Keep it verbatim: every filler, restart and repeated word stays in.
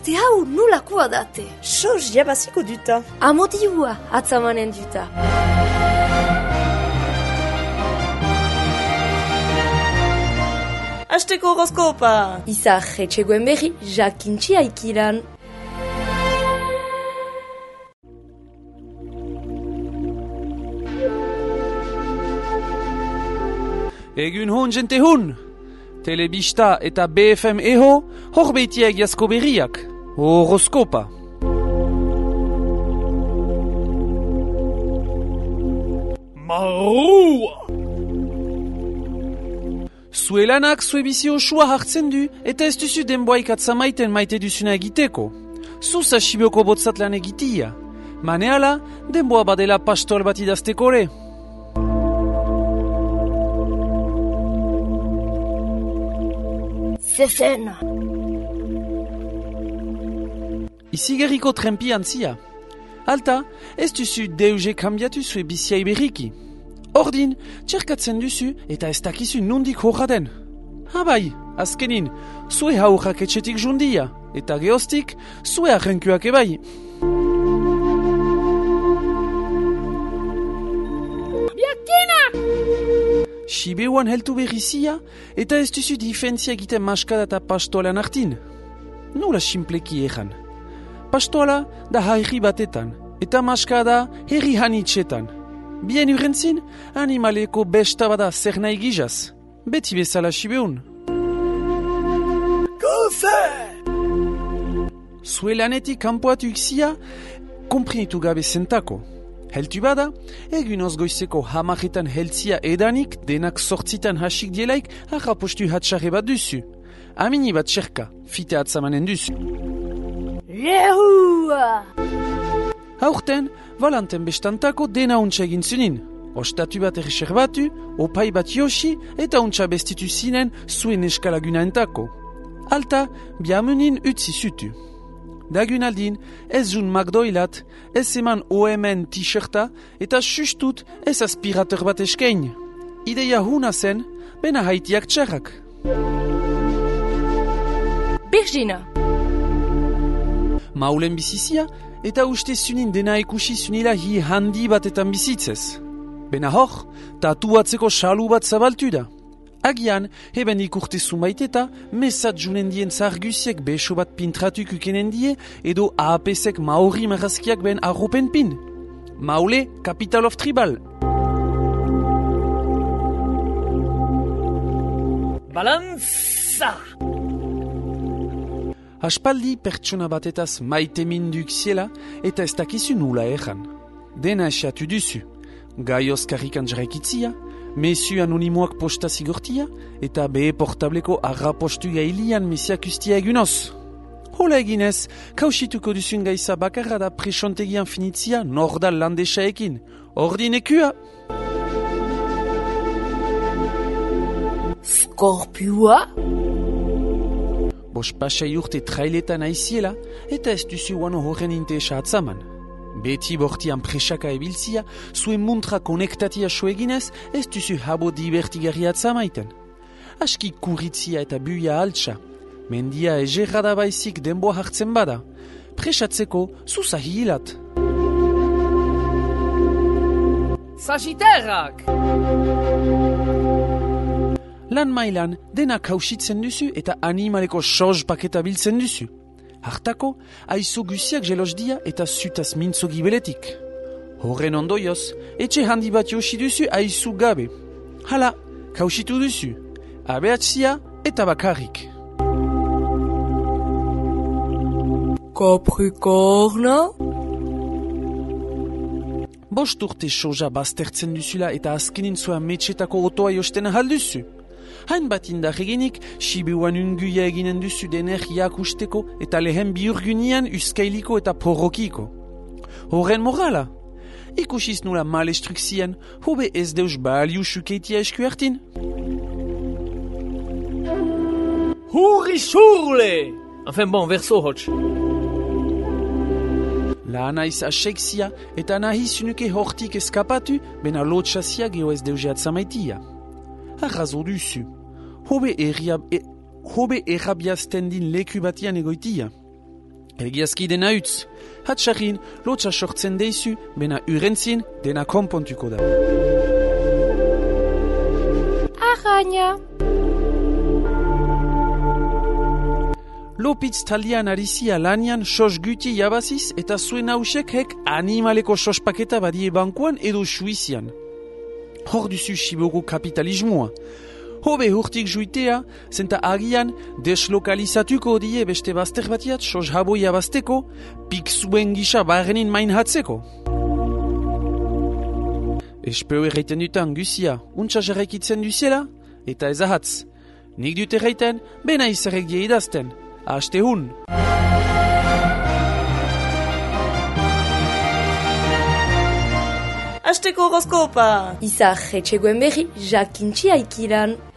Ate hau nolakoa date? Soz jabaziko duta. Amodiua atzamanen duta. Asteko horoskopa! Izar etxegoen berri, jakintxi aikiran. Egun hon jente hun! Telebista eta B F M eho, hor beitiak jasko berriak. Horoskopa. Marua! Zue lanak zue bizi osua hartzen du eta ez duzu denboaik atzamaiten maite duzuna egiteko. Zuz asibioko botzat lan egitia. Maneala, denboa badela pastol bat idaztekore. Zezena. Izigerriko trempi antzia. Alta, ez duzu deuze kambiatu zue biziai berriki. Ordin, txerkatzen duzu eta ez dakizu nundik horra den. Habai, azkenin, zue haurrak etxetik jundia, eta geostik, zue arrenkuak ebai. Biakina! Sibeuan heltu berrizia, eta ez duzu difentzia egiten maskada eta pastoalan artin. Nola simpleki ejan. Pastoala da harri batetan, eta maskada herri hanitxetan. Bien urentzin, animaleko besta bada zer nahi gizaz. Beti bezala sibeun. Koze! Zue lanetik kanpoatu ikzia, komprinitu gabe zentako. Heltu bada, egun ozgoizeko hamaretan heltzia edanik, denak sortzitan hasik dielaik, harrapostu hatxarre bat duzu. Amini bat txerka, fite atzamanen duzu. Lehua! Aurten, valanten bestantako dena untsa egin zunin. Ostatu bat erreserbatu, opai bat josi eta untsa bestitu zinen zuen eskalaguna entako. Alta, biamunin utzi zutu. Dagunaldin, ez zun magdoilat, ez eman O M N t-shirta eta sustut ez aspirator bat eskein. Ideia huna zen, bena haitiak txarrak. Birgina. Maulen bizizia, eta uste zunin dena ikusi zunila hi handi batetan bizitzez. Bena hor, tatuatzeko salu bat zabaltu da. Agian, heben ikurte zumaiteta, mesat junen dien zargusiek beso bat pintratuk ukenen die, edo A P S-ek maori marazkiak ben arropen pin. Maule, capital of tribal. Balanza! Aspaldi pertsona batetaz maite minduk ziela eta ez dakizu nula ejan. Dena esiatu duzu. Gaioz karrikan jaraikitzia, mesu anonimoak posta zigortia eta behe portableko arrapostu gailian mesiak ustia egunoz. Hola eginez, kausituko duzun gaiza bakarra da presontegian finitzia nordal landesaekin. Ordinekua! Skorpioa? Bos pasai urte trailetan aiziela eta ez duzu wano horren interesa atzaman. Beti bortian presaka ebiltzia, zuen muntra konektatia soeginez, ez duzu habo divertigarri atzamaiten. Aski kurritzia eta buia altsa. Mendia egerra da baizik denboa hartzen bada. Presatzeko, zuza hilat. Sagitterrak! Lan mailan, dena kausitzen duzu eta animaleko soz paketa biltzen duzu. Hartako, aizo guziak jelos dia eta zutaz mintzo gibeletik. Horren ondoioz, etxe handi bat josi duzu aizu gabe. Hala, kausitu duzu. Abeatzia eta bakarrik. Capricorna? Bost urte soja baztertzen duzula eta azkenin zua metxetako otoa josten ahalduzu. Hain bat indar egenik, Sibiuan unguia eginen duzu denergiak usteko eta lehen biurgunian uskailiko eta porrokiko. Horren morala, ikusiz nula malestrukzien, hobe ez deus baliu sukeitia eskuertin. Hurri surle! Enfin bon, verso hotx. La anaiz asekzia eta nahi zunuke hortik eskapatu, bena lotxazia geho ez deuze atzamaitia. Arrazo duzu. Hobe, erriab, e, hobe errabiazten din leku batian egoitia. Egiazki dena utz. Hatxarrin, lotxa sortzen deizu, bena urentzin dena konpontuko da. Araña. Lopitz talian arizia lanian sos guti jabaziz eta zuen hausek hek animaleko sospaketa badie bankuan edo suizian. Hor duzu siboru kapitalismoa. Hobe hurtik juitea, zenta agian deslokalizatuko die beste bazter batiat sos haboi abazteko, pik zuen gisa barrenin main hatzeko. Espeo erraiten dutan guzia, untsa jarraikitzen duziela, eta ez ahatz. Nik dut erraiten, bena izarek die idazten. Aste hun! Asteko horoskopa! Izar etxegoen berri jakintxi aikilan.